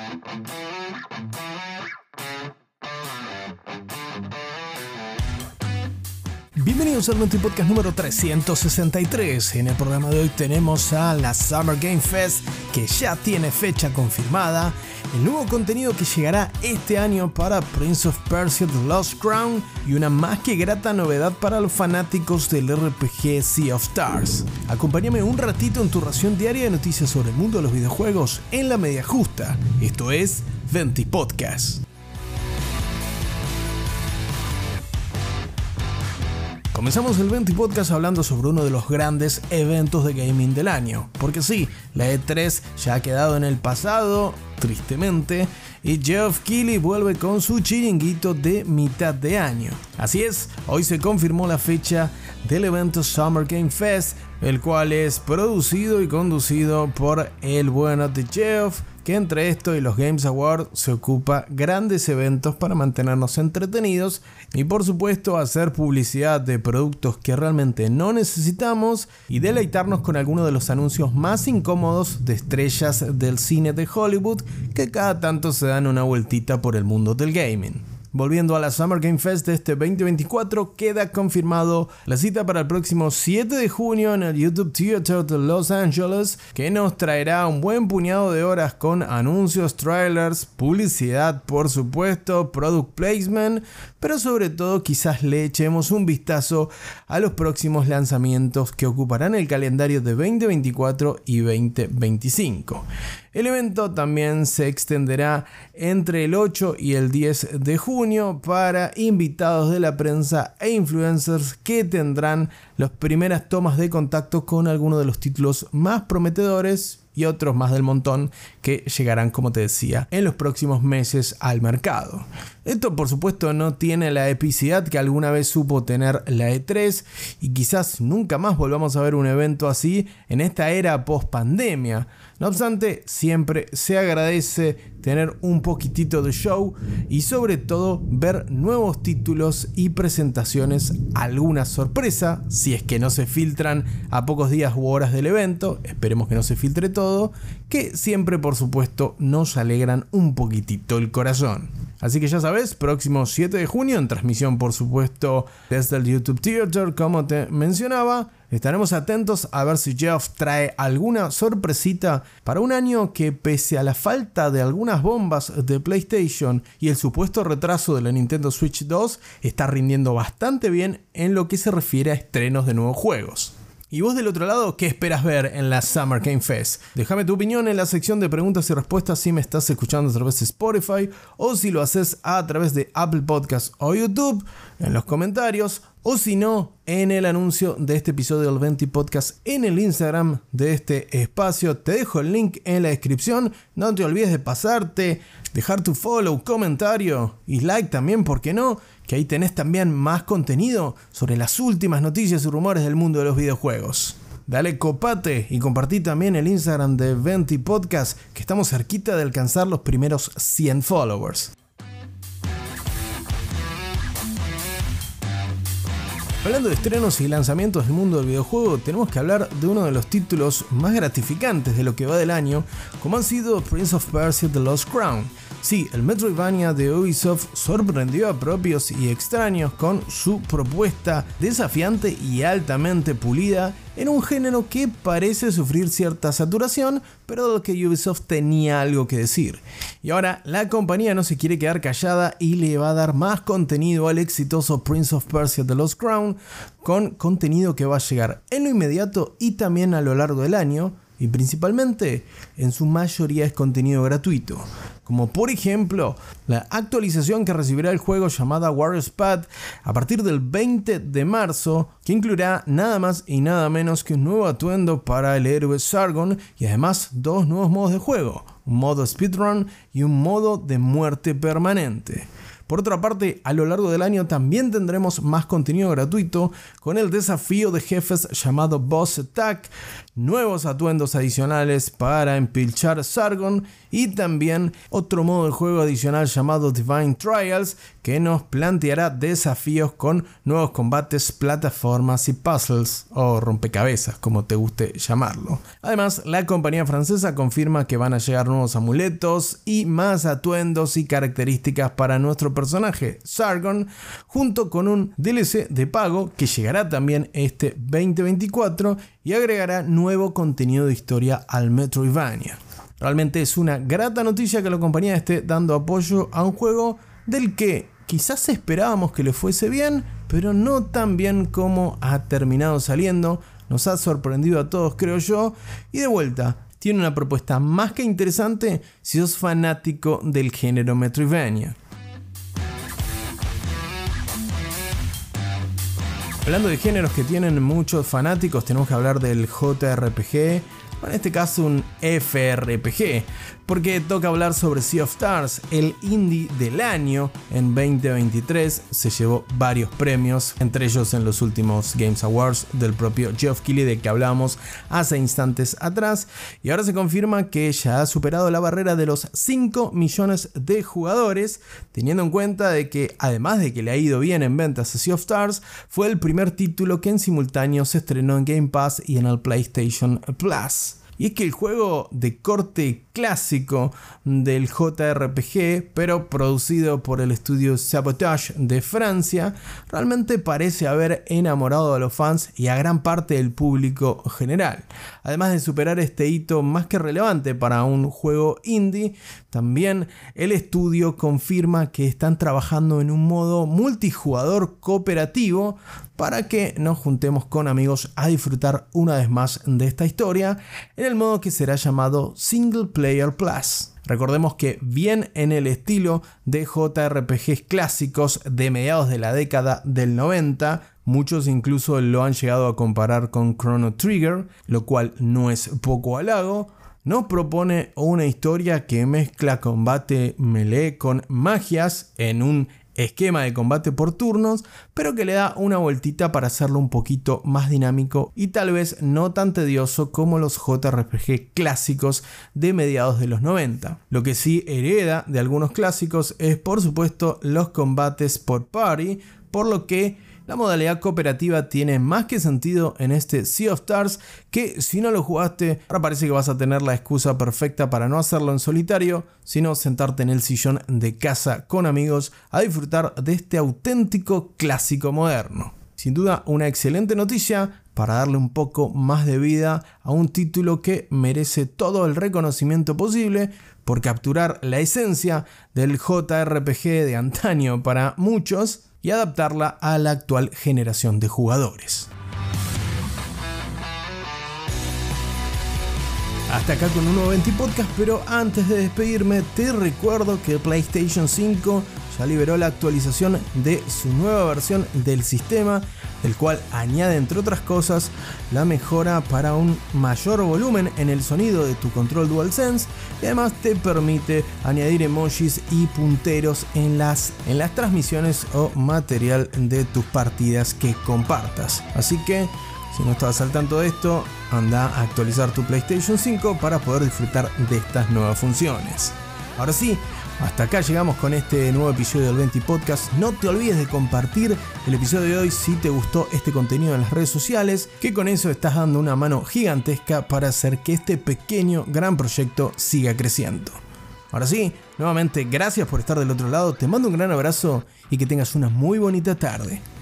Bienvenidos al Venti Podcast número 363. En el programa de hoy tenemos a la Summer Game Fest, que ya tiene fecha confirmada, el nuevo contenido que llegará este año para Prince of Persia: The Lost Crown y una más que grata novedad para los fanáticos del RPG Sea of Stars. Acompáñame un ratito en tu ración diaria de noticias sobre el mundo de los videojuegos en la media justa. Esto es Venti Podcast. Comenzamos el Venti Podcast hablando sobre uno de los grandes eventos de gaming del año. Porque sí, la E3 ya ha quedado en el pasado, tristemente, y Geoff Keighley vuelve con su chiringuito de mitad de año. Así es, hoy se confirmó la fecha del evento Summer Game Fest, el cual es producido y conducido por el bueno de Geoff, que entre esto y los Games Awards se ocupa grandes eventos para mantenernos entretenidos y por supuesto hacer publicidad de productos que realmente no necesitamos y deleitarnos con algunos de los anuncios más incómodos de estrellas del cine de Hollywood que cada tanto se dan una vueltita por el mundo del gaming. Volviendo a la Summer Game Fest de este 2024, queda confirmado la cita para el próximo 7 de junio en el YouTube Theater de Los Ángeles, que nos traerá un buen puñado de horas con anuncios, trailers, publicidad, por supuesto, product placement, pero sobre todo quizás le echemos un vistazo a los próximos lanzamientos que ocuparán el calendario de 2024 y 2025. El evento también se extenderá entre el 8 y el 10 de junio para invitados de la prensa e influencers que tendrán las primeras tomas de contacto con algunos de los títulos más prometedores y otros más del montón que llegarán, como te decía, en los próximos meses al mercado. Esto por supuesto no tiene la epicidad que alguna vez supo tener la E3 y quizás nunca más volvamos a ver un evento así en esta era post pandemia. No obstante, siempre se agradece tener un poquitito de show y sobre todo ver nuevos títulos y presentaciones, alguna sorpresa, si es que no se filtran a pocos días u horas del evento, esperemos que no se filtre todo, que siempre por supuesto nos alegran un poquitito el corazón. Así que ya sabes, próximo 7 de junio en transmisión por supuesto desde el YouTube Theater, como te mencionaba. Estaremos atentos a ver si Geoff trae alguna sorpresita para un año que, pese a la falta de algunas bombas de PlayStation y el supuesto retraso de la Nintendo Switch 2, está rindiendo bastante bien en lo que se refiere a estrenos de nuevos juegos. ¿Y vos del otro lado qué esperas ver en la Summer Game Fest? Déjame tu opinión en la sección de preguntas y respuestas si me estás escuchando a través de Spotify o si lo haces a través de Apple Podcasts o YouTube, en los comentarios, o si no, en el anuncio de este episodio del Venti Podcast en el Instagram de este espacio. Te dejo el link en la descripción. No te olvides de pasarte, dejar tu follow, comentario y like también, ¿por qué no? Que ahí tenés también más contenido sobre las últimas noticias y rumores del mundo de los videojuegos. Dale copate y compartí también el Instagram de Venti Podcast, que estamos cerquita de alcanzar los primeros 100 followers. Hablando de estrenos y lanzamientos del mundo del videojuego, tenemos que hablar de uno de los títulos más gratificantes de lo que va del año, como han sido Prince of Persia: The Lost Crown. Sí, el Metroidvania de Ubisoft sorprendió a propios y extraños con su propuesta desafiante y altamente pulida en un género que parece sufrir cierta saturación, pero del que Ubisoft tenía algo que decir. Y ahora la compañía no se quiere quedar callada y le va a dar más contenido al exitoso Prince of Persia: The Lost Crown, con contenido que va a llegar en lo inmediato y también a lo largo del año, y principalmente en su mayoría es contenido gratuito, como por ejemplo la actualización que recibirá el juego llamada Warrior's Path a partir del 20 de marzo, que incluirá nada más y nada menos que un nuevo atuendo para el héroe Sargon y además dos nuevos modos de juego, un modo speedrun y un modo de muerte permanente. Por otra parte, a lo largo del año también tendremos más contenido gratuito con el desafío de jefes llamado Boss Attack, nuevos atuendos adicionales para empilchar Sargon y también otro modo de juego adicional llamado Divine Trials que nos planteará desafíos con nuevos combates, plataformas y puzzles o rompecabezas, como te guste llamarlo. Además, la compañía francesa confirma que van a llegar nuevos amuletos y más atuendos y características para nuestro personaje Sargon, junto con un DLC de pago que llegará también este 2024 y agregará nuevo contenido de historia al Metroidvania. Realmente es una grata noticia que la compañía esté dando apoyo a un juego del que quizás esperábamos que le fuese bien, pero no tan bien como ha terminado saliendo. Nos ha sorprendido a todos, creo yo, y de vuelta, tiene una propuesta más que interesante si sos fanático del género Metroidvania. Hablando de géneros que tienen muchos fanáticos, tenemos que hablar del JRPG, en este caso un FRPG, porque toca hablar sobre Sea of Stars, el indie del año en 2023. Se llevó varios premios, entre ellos en los últimos Games Awards del propio Geoff Keighley, de que hablábamos hace instantes atrás, y ahora se confirma que ya ha superado la barrera de los 5 millones de jugadores, teniendo en cuenta de que además de que le ha ido bien en ventas a Sea of Stars, fue el primer título que en simultáneo se estrenó en Game Pass y en el PlayStation Plus. Y es que el juego de corte clásico del JRPG, pero producido por el estudio Sabotage de Francia, realmente parece haber enamorado a los fans y a gran parte del público general. Además de superar este hito más que relevante para un juego indie, también el estudio confirma que están trabajando en un modo multijugador cooperativo para que nos juntemos con amigos a disfrutar una vez más de esta historia en el modo que será llamado Single Player Plus. Recordemos que bien en el estilo de JRPGs clásicos de mediados de la década del 90, muchos incluso lo han llegado a comparar con Chrono Trigger, lo cual no es poco halago, nos propone una historia que mezcla combate melee con magias en un esquema de combate por turnos, pero que le da una vueltita para hacerlo un poquito más dinámico y tal vez no tan tedioso como los JRPG clásicos de mediados de los 90. Lo que sí hereda de algunos clásicos es, por supuesto, los combates por party, por lo que la modalidad cooperativa tiene más que sentido en este Sea of Stars, que si no lo jugaste, ahora parece que vas a tener la excusa perfecta para no hacerlo en solitario, sino sentarte en el sillón de casa con amigos a disfrutar de este auténtico clásico moderno. Sin duda una excelente noticia para darle un poco más de vida a un título que merece todo el reconocimiento posible por capturar la esencia del JRPG de antaño para muchos y adaptarla a la actual generación de jugadores. Hasta acá con un nuevo 20 Podcast, pero antes de despedirme te recuerdo que PlayStation 5 ya liberó la actualización de su nueva versión del sistema, el cual añade, entre otras cosas, la mejora para un mayor volumen en el sonido de tu control DualSense, y además te permite añadir emojis y punteros en las transmisiones o material de tus partidas que compartas. Así que si no estabas al tanto de esto, anda a actualizar tu PlayStation 5 para poder disfrutar de estas nuevas funciones. Ahora sí, hasta acá llegamos con este nuevo episodio del 20 Podcast. No te olvides de compartir el episodio de hoy si te gustó este contenido en las redes sociales, que con eso estás dando una mano gigantesca para hacer que este pequeño gran proyecto siga creciendo. Ahora sí, nuevamente gracias por estar del otro lado, te mando un gran abrazo y que tengas una muy bonita tarde.